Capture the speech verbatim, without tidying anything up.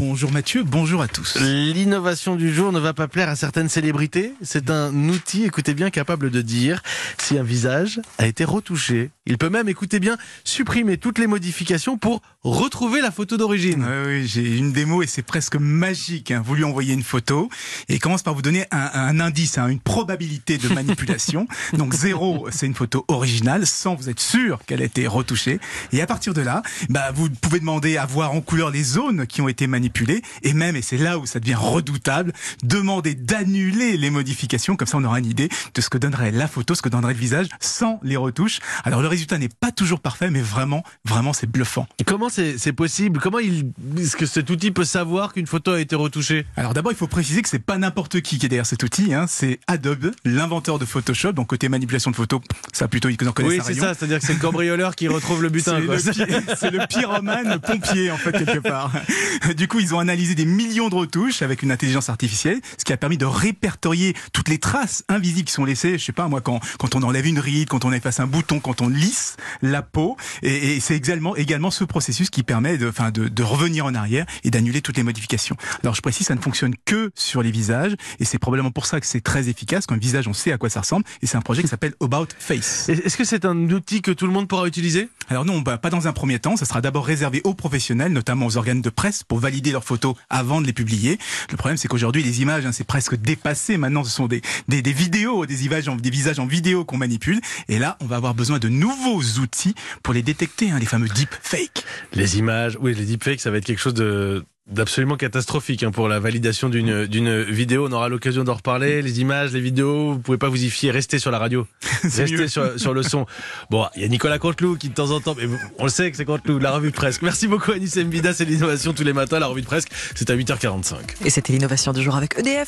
bonjour Mathieu, bonjour à tous. L'innovation du jour ne va pas plaire à certaines célébrités. C'est un outil, écoutez bien, capable de dire si un visage a été retouché. Il peut même, écoutez bien, supprimer toutes les modifications pour retrouver la photo d'origine. Oui, oui, j'ai une démo et c'est presque magique. Hein. Vous lui envoyez une photo et il commence par vous donner un, un indice, hein, une probabilité de manipulation. Donc zéro, c'est une photo originale. cent, vous êtes sûr qu'elle a été retouchée. Et à partir de là, bah, vous pouvez demander à voir en couleur les zones qui ont été manipulées. Et même, et c'est là où ça devient redoutable, demander d'annuler les modifications. Comme ça, on aura une idée de ce que donnerait la photo, ce que donnerait le visage sans les retouches. Alors le résultat n'est pas toujours parfait, mais vraiment, vraiment, c'est bluffant. Et comment c'est, c'est possible? Comment il, est-ce que cet outil peut savoir qu'une photo a été retouchée? Alors d'abord, il faut préciser que c'est pas n'importe qui qui est derrière cet outil. Hein. C'est Adobe, l'inventeur de Photoshop. Donc côté manipulation de photos, ça plutôt, ils en connaissent. Oui, c'est ça. C'est-à-dire que c'est le cambrioleur qui retrouve le butin. C'est, quoi. Le, pi- c'est le pyromane pompier, en fait, quelque part. Du coup, ils ont analysé des millions de retouches avec une intelligence artificielle, ce qui a permis de répertorier toutes les traces invisibles qui sont laissées, je sais pas moi, quand, quand on enlève une ride, quand on efface un bouton, quand on lisse la peau. Et, et c'est également, également ce processus qui permet de, enfin, de, de revenir en arrière et d'annuler toutes les modifications. Alors, je précise, ça ne fonctionne que sur les visages et c'est probablement pour ça que c'est très efficace. Quand un visage, on sait à quoi ça ressemble et c'est un projet qui s'appelle About Face. Est-ce que c'est un outil que tout le monde pourra utiliser? Alors non, bah, pas dans un premier temps. Ça sera d'abord réservé aux professionnels, notamment aux organes de presse, pour valider leurs photos avant de les publier. Le problème, c'est qu'aujourd'hui, les images, hein, c'est presque dépassé. Maintenant, ce sont des, des, des vidéos, des, images en, des visages en vidéo qu'on manipule. Et là, on va avoir besoin de nouveaux outils pour les détecter, hein, les fameux deepfakes. Les images, oui, les deepfakes, ça va être quelque chose de... d'absolument catastrophique hein, pour la validation d'une, d'une vidéo. On aura l'occasion d'en reparler. Les images, les vidéos, vous pouvez pas vous y fier. Restez sur la radio. Restez sur, sur le son. Bon, il y a Nicolas Canteloup qui de temps en temps, mais on le sait que c'est Canteloup, la revue de presse. Merci beaucoup Anis Mbida, c'est l'innovation tous les matins. La revue de presse, c'est à huit heures quarante-cinq. Et c'était l'innovation du jour avec E D F.